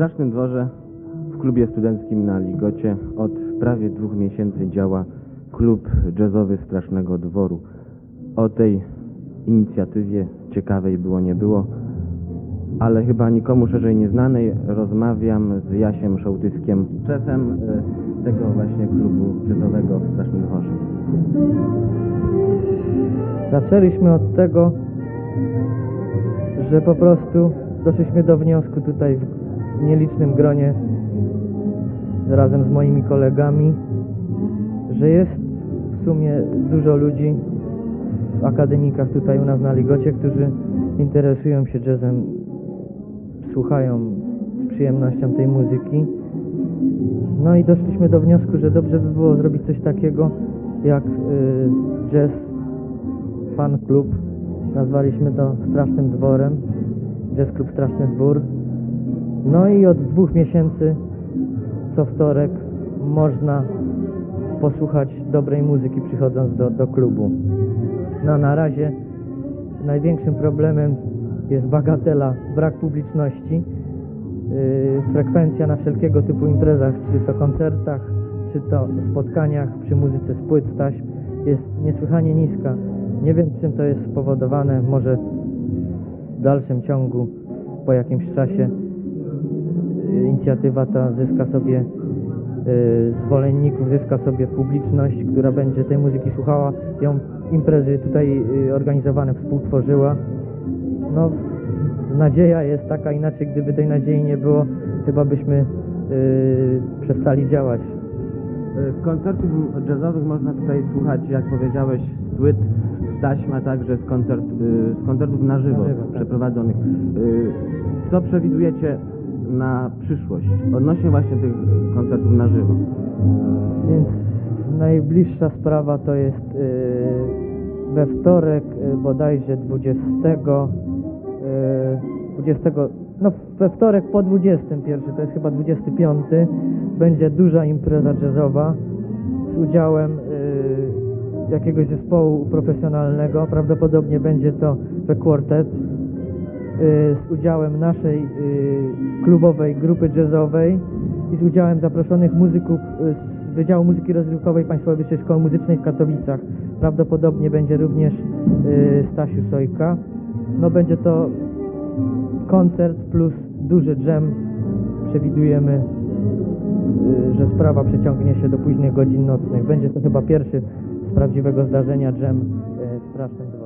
Strasznym Dworze w klubie studenckim na Ligocie od prawie 2 miesięcy działa klub jazzowy Strasznego Dworu. O tej inicjatywie ciekawej było nie było, ale chyba nikomu szerzej nieznanej rozmawiam z Jasiem Szołtyskiem, szefem tego właśnie klubu jazzowego w Strasznym Dworze. Zaczęliśmy od tego, że po prostu doszliśmy do wniosku tutaj w nielicznym gronie razem z moimi kolegami, że jest w sumie dużo ludzi w akademikach tutaj u nas na Ligocie, którzy interesują się jazzem, słuchają z przyjemnością tej muzyki. No i doszliśmy do wniosku, że dobrze by było zrobić coś takiego jak jazz fan club. Nazwaliśmy to Strasznym Dworem, Jazz Klub Straszny Dwór. No i od 2 miesięcy co wtorek można posłuchać dobrej muzyki przychodząc do klubu. No na razie największym problemem jest bagatela, brak publiczności. Frekwencja na wszelkiego typu imprezach, czy to koncertach, czy to spotkaniach przy muzyce z płyt, taśm, jest niesłychanie niska. Nie wiem, czym to jest spowodowane. Może w dalszym ciągu, po jakimś czasie, inicjatywa ta zyska sobie zwolenników, zyska sobie publiczność, która będzie tej muzyki słuchała, ją imprezy tutaj organizowane współtworzyła. No, nadzieja jest taka, inaczej gdyby tej nadziei nie było, chyba byśmy przestali działać. Koncertów jazzowych można tutaj słuchać, jak powiedziałeś, z płyt, z taśm, a także z koncertów na żywo tak. przeprowadzonych. Co przewidujecie na przyszłość odnośnie właśnie tych koncertów na żywo? Więc najbliższa sprawa to jest we wtorek bodajże 20, no we wtorek po 21, to jest chyba 25, będzie duża impreza jazzowa z udziałem jakiegoś zespołu profesjonalnego, prawdopodobnie będzie to The Quartet, z udziałem naszej klubowej grupy jazzowej i z udziałem zaproszonych muzyków z Wydziału Muzyki Rozrywkowej Państwowej Wyższej Szkoły Muzycznej w Katowicach. Prawdopodobnie będzie również Stasiu Sojka. No będzie to koncert plus duży dżem. Przewidujemy, że sprawa przeciągnie się do późnych godzin nocnych. Będzie to chyba pierwszy z prawdziwego zdarzenia dżem w Strasznym Dworze.